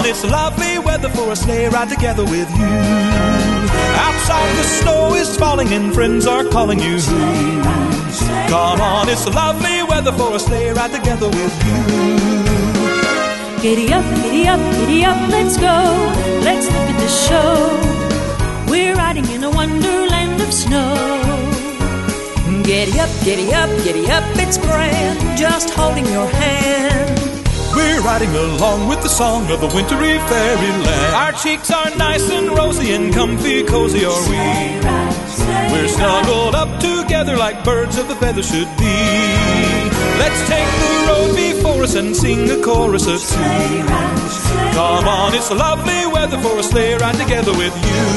it's lovely weather for a sleigh ride together with you. Outside the snow is falling and friends are calling you. Come on, it's lovely weather for a sleigh ride together with you. Giddy up, giddy up, giddy up, let's go. Let's look at the show. We're riding in a wonderland of snow. Giddy up, giddy up, giddy up, it's grand, just holding your hand. We're riding along with the song of the wintry fairyland. Our cheeks are nice and rosy and comfy, cozy are we. We're snuggled up together like birds of a feather should be. Let's take the road before us and sing a chorus of two. Come on, it's lovely weather for a sleigh ride together with you.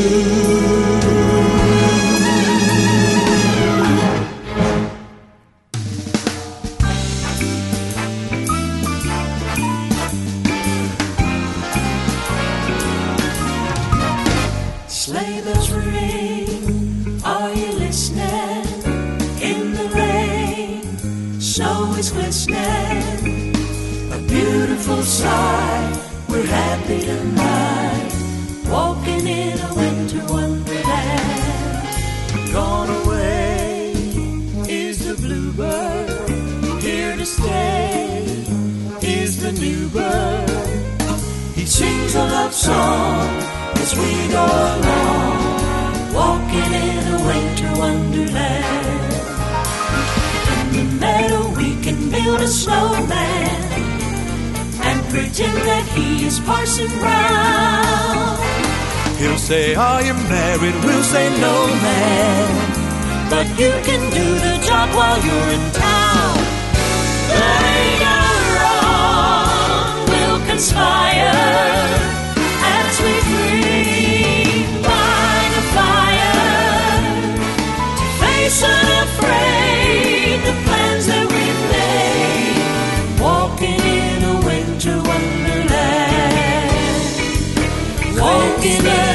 Sleigh bells ring, are you listening? In the rain, snow is glistening. A beautiful sight, we're happy tonight, walking in a winter wonderland. Gone away is the bluebird, here to stay is the new bird. He sings a love song as we go along, walking in a winter wonderland. In the meadow we can build a snowman and pretend that he is Parson Brown. He'll say, are you married? We'll say, no, man. But you can do the job while you're in town. Later on we'll conspire as we dream by the fire, to face unafraid the plans that we've made, walking in a winter wonderland, walking in